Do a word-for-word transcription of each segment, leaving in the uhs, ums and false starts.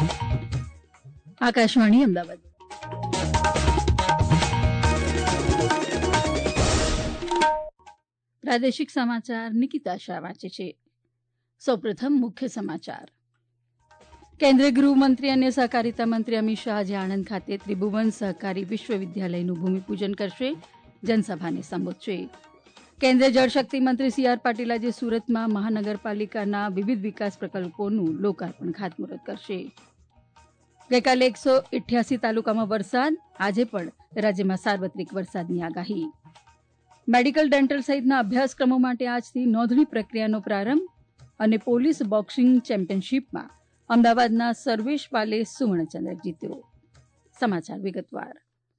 આકાશવાણી અમદાવાદ. પ્રાદેશિક સમાચાર નિકિતા શાહ વાંચે છે. સૌપ્રથમ મુખ્ય સમાચાર. કેન્દ્રીય ગૃહમંત્રી અને સહકારિતા મંત્રી અમિત શાહ આજે આણંદ ખાતે ત્રિભુવન સહકારી વિશ્વવિદ્યાલયનું ભૂમિપૂજન કરશે, જનસભાને સંબોધશે. કેન્દ્રીય જળશક્તિ મંત્રી સી આર પાટીલ આજે સુરતમાં મહાનગરપાલિકાના વિવિધ વિકાસ પ્રકલ્પોનું લોકાર્પણ ખાતમુહૂર્ત કરશે. ગઈકાલે એકસો ઇઠ્યાસી તાલુકામાં વરસાદ, આજે પણ રાજ્યમાં સાર્વત્રિક વરસાદની આગાહી. મેડિકલ ડેન્ટલ સહિતના અભ્યાસક્રમો માટે આજથી નોંધણી પ્રક્રિયાનો પ્રારંભ અને પોલીસ બોક્સિંગ ચેમ્પિયનશીપમાં અમદાવાદના સર્વેશ પાલે સુવર્ણચંદ્રક જીત્યો. સમાચાર વિગતવાર.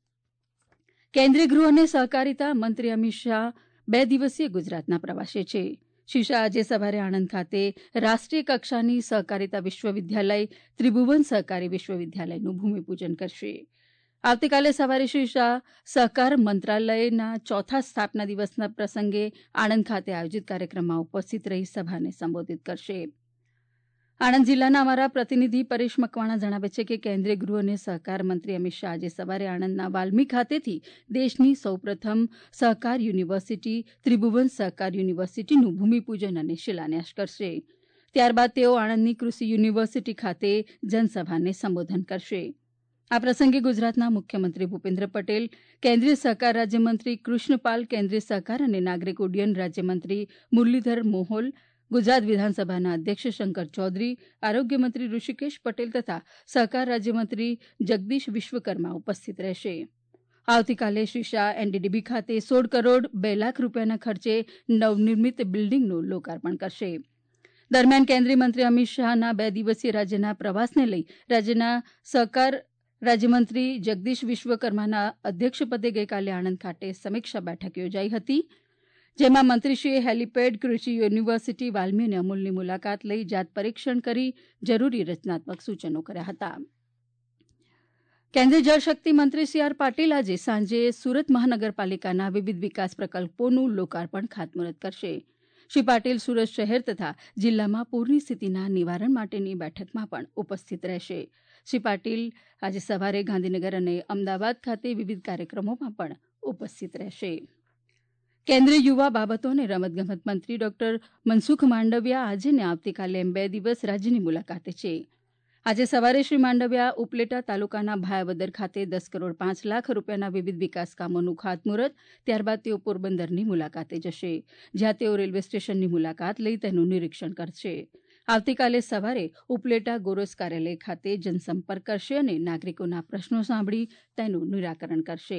કેન્દ્રીય ગૃહ અને સહકારિતા મંત્રી અમિત શાહ બે દિવસીય ગુજરાતના પ્રવાસે છે. શ્રી શાહ આજે સવારે આણંદ ખાતે રાષ્ટ્રીય કક્ષાની સહકારિતા વિશ્વવિદ્યાલય ત્રિભુવન સહકારી વિશ્વવિદ્યાલયનું ભૂમિપૂજન કરશે. આવતીકાલે સવારે શ્રી શાહ સહકાર મંત્રાલયના ચોથા સ્થાપના દિવસના પ્રસંગે આણંદ ખાતે આયોજિત કાર્યક્રમમાં ઉપસ્થિત રહી સભાને સંબોધિત કરશે. આણંદ જિલ્લાના અમારા પ્રતિનિધિ પરેશ મકવાણા જણાવે છે કે કેન્દ્રીય ગૃહ અને સહકાર મંત્રી અમિત શાહ આજે સવારે આણંદના વાલ્મી ખાતેથી દેશની સૌપ્રથમ સહકાર યુનિવર્સિટી ત્રિભુવન સહકાર યુનિવર્સિટીનું ભૂમિપૂજન અને શિલાન્યાસ કરશે. ત્યારબાદ તેઓ આણંદની કૃષિ યુનિવર્સિટી ખાતે જનસભાને સંબોધન કરશે. આ પ્રસંગે ગુજરાતના મુખ્યમંત્રી ભૂપેન્દ્ર પટેલ, કેન્દ્રીય સહકાર રાજ્યમંત્રી કૃષ્ણપાલ, કેન્દ્રીય સહકાર અને નાગરિક ઉડ્ડયન રાજ્યમંત્રી મુરલીધર મોહોલ, ગુજરાત વિધાનસભાના અધ્યક્ષ શંકર ચૌધરી, આરોગ્યમંત્રી ઋષિકેશ પટેલ તથા સહકાર રાજ્યમંત્રી જગદીશ વિશ્વકર્મા ઉપસ્થિત રહેશે. આવતીકાલે શ્રી શાહ એનડીડીબી ખાતે સોળ કરોડ બે લાખ રૂપિયાના ખર્ચે નવનિર્મિત બિલ્ડીંગનું લોકાર્પણ કરશે. દરમિયાન કેન્દ્રીય મંત્રી અમિત શાહના બે દિવસીય રાજ્યના પ્રવાસને લઈ રાજ્યના સહકાર રાજ્યમંત્રી જગદીશ વિશ્વકર્માના અધ્યક્ષપદે ગઈકાલે આણંદ ખાતે સમીક્ષા બેઠક યોજાઈ હતી, જેમાં મંત્રીશ્રીએ હેલીપેડ, કૃષિ યુનિવર્સિટી, વાલ્મી અને અમૂલની મુલાકાત લઈ જાત પરીક્ષણ કરી જરૂરી રચનાત્મક સૂચનો કર્યા હતા. કેન્દ્રીય જળશક્તિ મંત્રી સી આર પાટીલ આજે સાંજે સુરત મહાનગરપાલિકાના વિવિધ વિકાસ પ્રકલ્પોનું લોકાર્પણ ખાતમુહૂર્ત કરશે. શ્રી પાટીલ સુરત શહેર તથા જિલ્લામાં પૂરની સ્થિતિના નિવારણ માટેની બેઠકમાં પણ ઉપસ્થિત રહેશે. શ્રી પાટીલ આજે સવારે ગાંધીનગર અને અમદાવાદ ખાતે વિવિધ કાર્યક્રમોમાં પણ ઉપસ્થિત રહેશે. કેન્દ્રીય યુવા બાબતો અને રમતગમત મંત્રી ડોક્ટર મનસુખ માંડવિયા આજે ને આવતીકાલે એમ બે દિવસ રાજ્યની મુલાકાતે છે. આજે સવારે શ્રી માંડવિયા ઉપલેટા તાલુકાના ભાયાવદર ખાતે દસ કરોડ પાંચ લાખ રૂપિયાના વિવિધ વિકાસ કામોનું ખાતમુહૂર્ત, ત્યારબાદ તેઓ પોરબંદરની મુલાકાતે જશે, જ્યાં તેઓ રેલવે સ્ટેશનની મુલાકાત લઈ તેનું નિરીક્ષણ કરશે. આવતીકાલે સવારે ઉપલેટા ગોરસ કાર્યાલય ખાતે જનસંપર્ક કરશે અને નાગરિકોના પ્રશ્નો સાંભળી તેનું નિરાકરણ કરશે.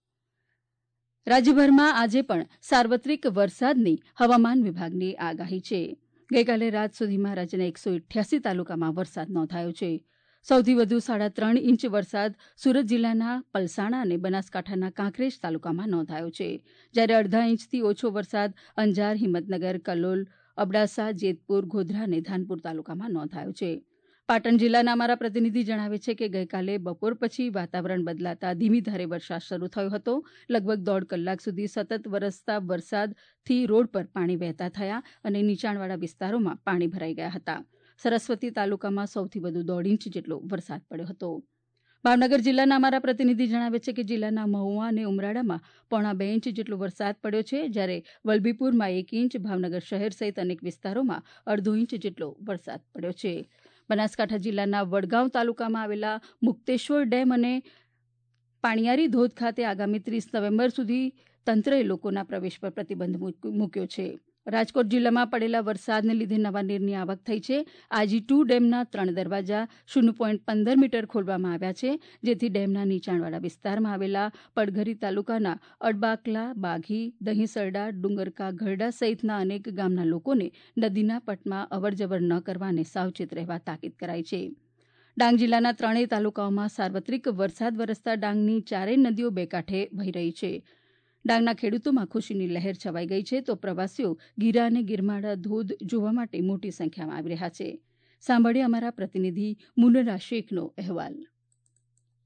રાજ્યભરમાં આજે પણ સાર્વત્રિક વરસાદની હવામાન વિભાગની આગાહી છે. ગઈકાલે રાત સુધીમાં રાજ્યના એકસો ઇઠ્યાસી તાલુકામાં વરસાદ નોંધાયો છે. સૌથી વધુ સાડા ત્રણ ઇંચ વરસાદ સુરત જિલ્લાના પલસાણા અને બનાસકાંઠાના કાંકરેજ તાલુકામાં નોંધાયો છે, જ્યારે અડધા ઇંચથી ઓછો વરસાદ અંજાર, હિંમતનગર, કલોલ, અબડાસા, જેતપુર, ગોધરા અને ધાનપુર તાલુકામાં નોંધાયો છે. પાટણ જિલ્લાના અમારા પ્રતિનિધિ જણાવે છે કે ગઈકાલે બપોર પછી વાતાવરણ બદલાતા ધીમી ધારે વરસાદ શરૂ થયો હતો. લગભગ દોઢ કલાક સુધી સતત વરસતા વરસાદથી રોડ પર પાણી વહેતા થયા અને નીચાણવાળા વિસ્તારોમાં પાણી ભરાઈ ગયા હતા. સરસ્વતી તાલુકામાં સૌથી વધુ દોઢ ઇંચ જેટલો વરસાદ પડ્યો હતો. ભાવનગર જિલ્લાના અમારા પ્રતિનિધિ જણાવે છે કે જિલ્લાના મહુવા અને ઉમરાળામાં પોણા બે ઇંચ જેટલો વરસાદ પડ્યો છે, જ્યારે વલભીપુરમાં એક ઇંચ, ભાવનગર શહેર સહિત અનેક વિસ્તારોમાં અડધો ઇંચ જેટલો વરસાદ પડ્યો છે. બનાસકાંઠા જિલ્લાના વડગાંવ તાલુકામાં આવેલા મુક્તેશ્વર ડેમ અને પાણીયારી ધોધ ખાતે આગામી ત્રીસ નવેમ્બર સુધી તંત્રએ લોકોના પ્રવેશ પર પ્રતિબંધ મૂક્યો છે. રાજકોટ જિલ્લામાં પડેલા વરસાદને લીધે નવા નીરની આવક થઈ છે. આજી ટુ ડેમના ત્રણ દરવાજા શૂન્ય પોઈન્ટ પંદર મીટર ખોલવામાં આવ્યા છે, જેથી ડેમના નીચાણવાળા વિસ્તારમાં આવેલા પડઘરી તાલુકાના અડબાકલા, બાઘી, દહીસરડા, ડુંગરકા, ઘરડા સહિતના અનેક ગામના લોકોને નદીના પટમાં અવરજવર ન કરવા અને સાવચેત રહેવા તાકીદ કરાઈ છે. ડાંગ જિલ્લાના ત્રણેય તાલુકાઓમાં સાર્વત્રિક વરસાદ વરસતા ડાંગની ચારેય નદીઓ બે કાંઠે વહી રહી છે. ડાંગના ખેડૂતોમાં ખુશીની લહેર છવાઈ ગઈ છે, તો પ્રવાસીઓ ગીરા અને ગિરમાળા ધોધ જોવા માટે મોટી સંખ્યામાં આવી રહ્યા છે. સાંભળીએ અમારા પ્રતિનિધિ મુનરા શેખનો અહેવાલ.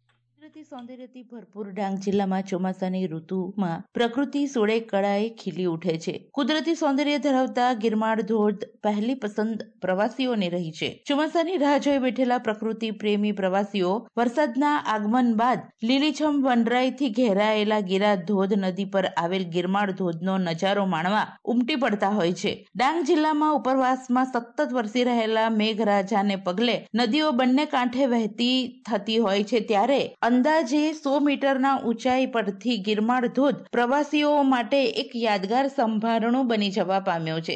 કુદરતી સૌંદર્યથી ભરપૂર ડાંગ જિલ્લામાં ચોમાસાની ઋતુમાં પ્રકૃતિ સોળે કળાએ ખીલી ઉઠે છે. કુદરતી સૌંદર્ય ધરાવતા ગિરમાળ ધોધ પહેલી પસંદ પ્રવાસીઓને રહી છે. ચોમાસાની રાહ જોઈ બેઠેલા પ્રકૃતિ પ્રેમી પ્રવાસીઓ વરસાદના આગમન બાદ લીલીછમ વનરાઈથી ઘેરાયેલા ગીરા ધોધ નદી પર આવેલ ગિરમાળ ધોધનો નજારો માણવા ઉમટી પડતા હોય છે. ડાંગ જિલ્લામાં ઉપરવાસમાં સતત વરસી રહેલા મેઘરાજાને પગલે નદીઓ બંને કાંઠે વહેતી થતી હોય છે, ત્યારે અંદાજે સો મીટરના ઊંચાઈ પરથી ગિરમાળ ધોધ પ્રવાસીઓ માટે એક યાદગાર સંભારણું બની જવા પામ્યો છે.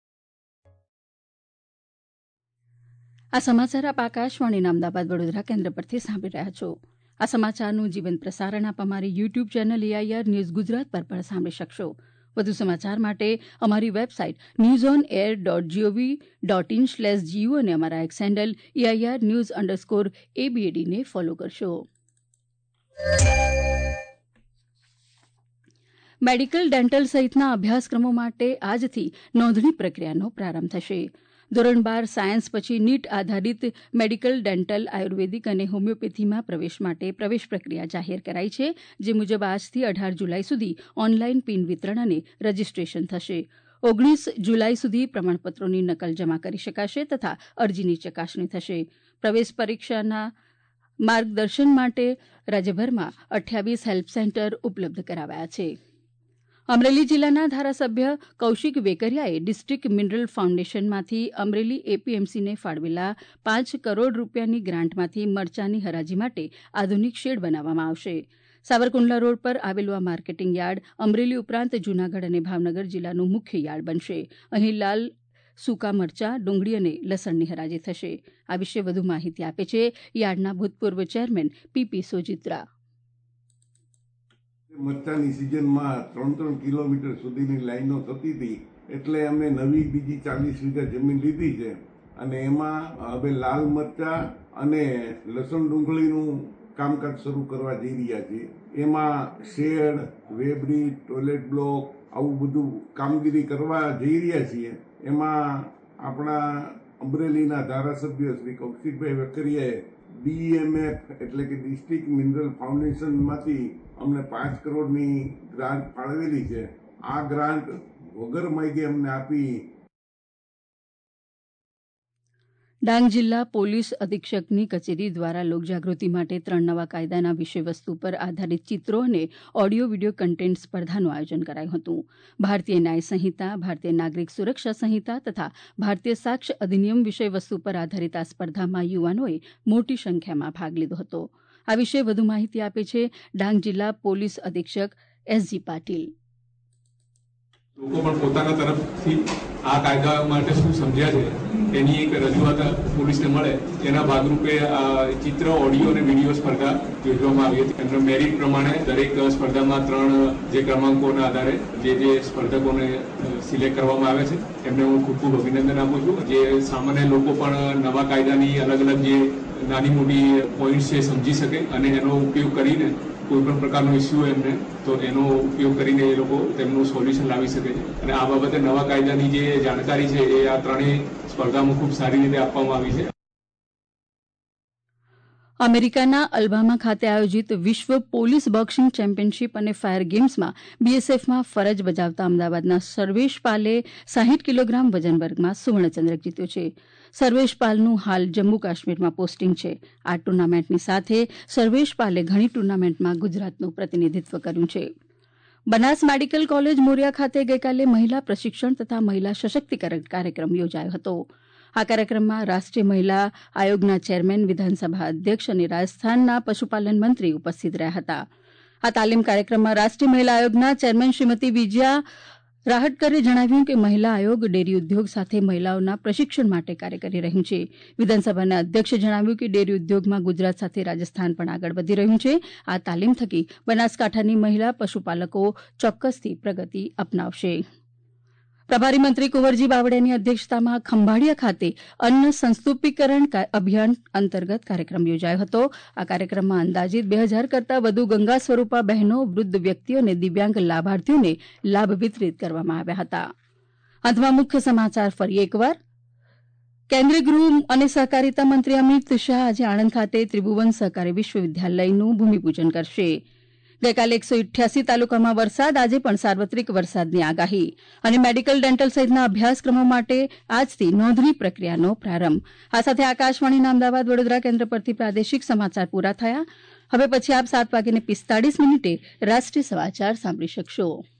આ સમાચાર આપ આકાશવાણીના અમદાવાદ વડોદરા કેન્દ્ર પરથી સાંભળી રહ્યા છો. આ સમાચારનું જીવંત પ્રસારણ આપ અમારી YouTube channel AIR news Gujarat પર પણ સાંભળી શકશો. વધુ સમાચાર માટે અમારી website news on air dot GOV dot in slash GO અને અમારા X handle AIR news underscore એબીએડીને ફોલો કરશો. મેડિકલ ડેન્ટલ સહિતના અભ્યાસક્રમો માટે આજથી નોંધણી પ્રક્રિયાનો પ્રારંભ થશે. ધોરણ બાર સાયન્સ પછી નીટ આધારિત મેડિકલ ડેન્ટલ આયુર્વેદિક અને હોમિયોપેથીમાં પ્રવેશ માટે પ્રવેશ પ્રક્રિયા જાહેર કરાઈ છે, જે મુજબ આજથી અઢાર જુલાઈ સુધી ઓનલાઈન પિન વિતરણ અને રજીસ્ટ્રેશન થશે. ઓગણીસ જુલાઈ સુધી પ્રમાણપત્રોની નકલ જમા કરી શકાશે તથા અરજીની ચકાસણી થશે. પ્રવેશ પરીક્ષાના માર્ગદર્શન માટે રાજ્યભરમાં અઠ્યાવીસ હેલ્પ સેન્ટર ઉપલબ્ધ કરાવાયા છે. અમરેલી જિલ્લાના ધારાસભ્ય કૌશિક વેકરિયાએ ડિસ્ટ્રિક્ટ મિનરલ ફાઉન્ડેશનમાંથી અમરેલી એપીએમસીને ફાળવેલા પાંચ કરોડ રૂપિયાની ગ્રાન્ટમાંથી મરચાની હરાજી માટે આધુનિક શેડ બનાવવામાં આવશે. સાવરકુંડલા રોડ પર આવેલું આ માર્કેટિંગ યાર્ડ અમરેલી ઉપરાંત જૂનાગઢ અને ભાવનગર જિલ્લાનું મુખ્ય યાર્ડ બનશે. અહીં લાલ સૂકા મરચા, ડુંગળી અને લસણની હરાજી થશે. આ વિશે વધુ માહિતી આપે છે યાર્ડના ભૂતપૂર્વ ચેરમેન પીપી સોજિત્રા. મરચાની સિઝનમાં ત્રણ ત્રણ કિલોમીટર સુધીની લાઈનો થતી હતી, એટલે અમે નવી બીજી ચાલીસ વીઘા જમીન લીધી છે અને એમાં હવે લાલ મરચા અને લસણ ડુંગળીનું કામકાજ શરૂ કરવા જઈ રહ્યા છીએ. એમાં શેડ, વેબ્રિજ, ટોયલેટ બ્લોક આવું બધું કામગીરી કરવા જઈ રહ્યા છીએ. એમાં આપણા અમરેલીના ધારાસભ્ય શ્રી કૌશિકભાઈ વેકરિયાએ ડીએમએફ એટલે કે ડિસ્ટ્રિક્ટ મિનરલ ફાઉન્ડેશનમાંથી અમને પાંચ કરોડની ગ્રાન્ટ ફાળવેલી છે. આ ગ્રાન્ટ વગર માગે અમને આપી. ડાંગ જિલ્લા પોલીસ અધિક્ષકની કચેરી દ્વારા લોકજાગૃતિ માટે ત્રણ નવા કાયદાના વિષયવસ્તુ પર આધારિત ચિત્રો અને ઓડિયો વિડિયો કન્ટેન્ટ સ્પર્ધાનું આયોજન કરાયું હતું. ભારતીય ન્યાય સંહિતા, ભારતીય નાગરિક સુરક્ષા સંહિતા તથા ભારતીય સાક્ષ્ય અધિનિયમ વિષયવસ્તુ પર આધારિત આ સ્પર્ધામાં યુવાનોએ મોટી સંખ્યામાં ભાગ લીધો હતો. આ વિશે વધુ માહિતી આપે છે ડાંગ જિલ્લા પોલીસ અધિક્ષક એસજી પાટીલ. લોકો પણ પોતાના તરફથી આ કાયદા માટે શું સમજ્યા છે એની એક રજૂઆત પોલીસને મળે, તેના ભાગરૂપે આ ચિત્ર, ઓડિયો અને વિડીયો સ્પર્ધા યોજવામાં આવી હતી. એમના મેરિટ પ્રમાણે દરેક સ્પર્ધામાં ત્રણ જે ક્રમાંકોના આધારે જે જે સ્પર્ધકોને સિલેક્ટ કરવામાં આવે છે એમને હું ખૂબ ખૂબ અભિનંદન આપું છું. જે સામાન્ય લોકો પણ નવા કાયદાની અલગ અલગ જે નાની મોટી પોઈન્ટ્સ છે સમજી શકે અને એનો ઉપયોગ કરીને કોઈ પણ પ્રકારનો ઇસ્યુ એમને તો એનો ઉપયોગ કરીને એ લોકો તેમનું સોલ્યુશન લાવી શકે છે. અને આ બાબતે નવા કાયદાની જે જાણકારી છે એ આ ત્રણેય સ્પર્ધામાં ખૂબ સારી રીતે આપવામાં આવી છે. અમેરિકાના અલ્બામા ખાતે આયોજિત વિશ્વ પોલીસ બોક્સિંગ ચેમ્પિયનશીપ અને ફાયર ગેમ્સમાં બીએસએફમાં ફરજ બજાવતા અમદાવાદના સર્વેશ પાલે સાહીઠ કિલોગ્રામ વજન વર્ગમાં સુવર્ણચંદ્રક જીત્યો છે. સર્વેશ પાલનું હાલ જમ્મુ કાશ્મીરમાં પોસ્ટિંગ છે. આ ટુર્નામેન્ટની સાથે સર્વેશ પાલે ઘણી ટુર્નામેન્ટમાં ગુજરાતનું પ્રતિનિધિત્વ કર્યું છે. બનાસ મેડિકલ કોલેજ મોરિયા ખાતે ગઈકાલે મહિલા પ્રશિક્ષણ તથા મહિલા સશક્તિકરણ કાર્યક્રમ યોજાયો હતો. આ કાર્યક્રમમાં રાષ્ટ્રીય મહિલા આયોગના ચેરમેન, વિધાનસભા અધ્યક્ષ અને રાજસ્થાનના પશુપાલન મંત્રી ઉપસ્થિત રહ્યા હતા. આ તાલીમ કાર્યક્રમમાં રાષ્ટ્રીય મહિલા આયોગના ચેરમેન શ્રીમતી વિજયા રાહટકરે જણાવ્યું કે મહિલા આયોગ ડેરી ઉદ્યોગ સાથે મહિલાઓના પ્રશિક્ષણ માટે કાર્ય કરી રહ્યું છે. વિધાનસભાના અધ્યક્ષે જણાવ્યું કે ડેરી ઉદ્યોગમાં ગુજરાત સાથે રાજસ્થાન પણ આગળ વધી રહ્યું છે. આ તાલીમ થકી બનાસકાંઠાની મહિલા પશુપાલકો ચોક્કસથી પ્રગતિ અપનાવશે. પ્રભારી મંત્રી કુંવરજી બાવળિયાની અધ્યક્ષતામાં ખંભાળિયા ખાતે અન્ન સંસ્તુપીકરણ અભિયાન અંતર્ગત કાર્યક્રમ યોજાયો હતો. આ કાર્યક્રમમાં અંદાજિત બે હજાર કરતાં વધુ ગંગા સ્વરૂપા બહેનો, વૃદ્ધ વ્યક્તિઓ અને દિવ્યાંગ લાભાર્થીઓને લાભ વિતરિત કરવામાં આવ્યા હતા. અંતમાં મુખ્ય સમાચાર ફરી એકવાર. કેન્દ્રીય ગૃહ અને સહકારિતા મંત્રી અમિત શાહ આજે આણંદ ખાતે ત્રિભુવન સહકારી વિશ્વવિદ્યાલયનું ભૂમિપૂજન કરશે. ગઈકાલે એકસો ઇઠ્યાસી તાલુકામાં વરસાદ, આજે પણ સાર્વત્રિક વરસાદની આગાહી અને મેડિકલ, ડેન્ટલ સહિતના અભ્યાસક્રમો માટે આજથી નોંધણી પ્રક્રિયાનો પ્રારંભ. આ સાથે આકાશવાણીના અમદાવાદ વડોદરા કેન્દ્ર પરથી પ્રાદેશિક સમાચાર પૂરા થયા. હવે પછી આપ સાત વાગીને પિસ્તાળીસ મિનિટે રાષ્ટ્રીય સમાચાર સાંભળી શકશો.